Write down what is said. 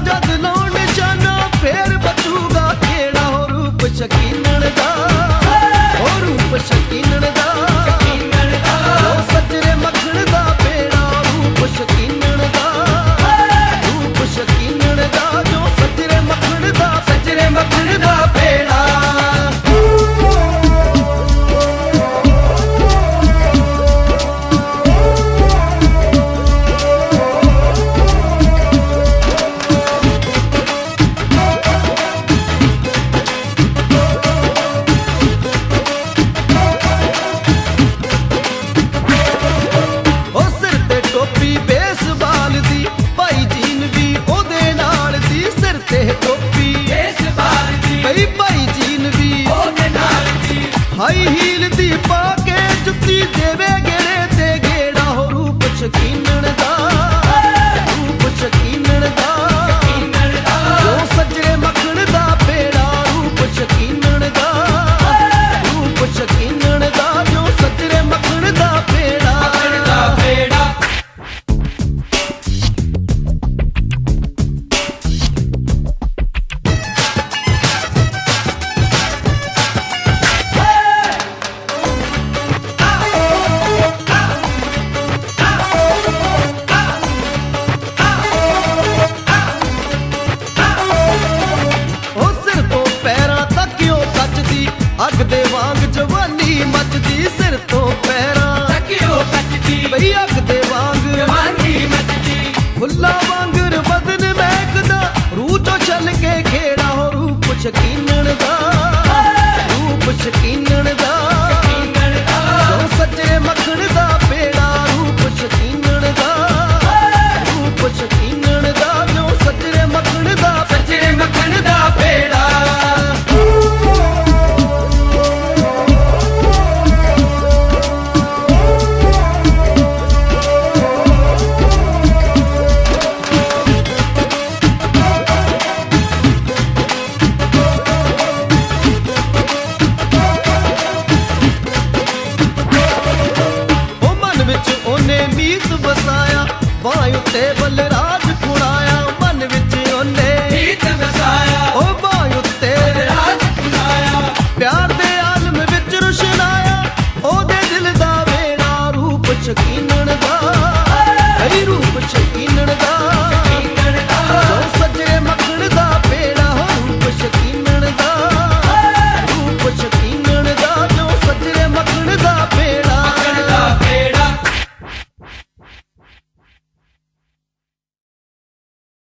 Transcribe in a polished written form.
जद लाउण निशाना फेर बचूगा खेड़ा हो रूप शकीनण दा हो रूप शकीनण दा ओ सजरे मखण दा पेड़ा रूप शकीनण दा रूप शकीनण दा जो सजरे मखण दा पेड़ा हाई हील दी पाके जुत्ती देवे गेड़े ते गेड़ा हो रूप शकीनण दा रूप शकीनण दा जो सजरे मखण दा पेड़ा रूप शकीनण दा रूप शकीनण दा जो सजरे मखण दा पेड़ा अग दे वांग जवानी मचदी सिर तो पैरां तकियो कचदी बई अग दे वांग जवानी मचदी फुल्ला वांगर बदन महकदा रूह चो चल के खेड़ा हो रूप शकीन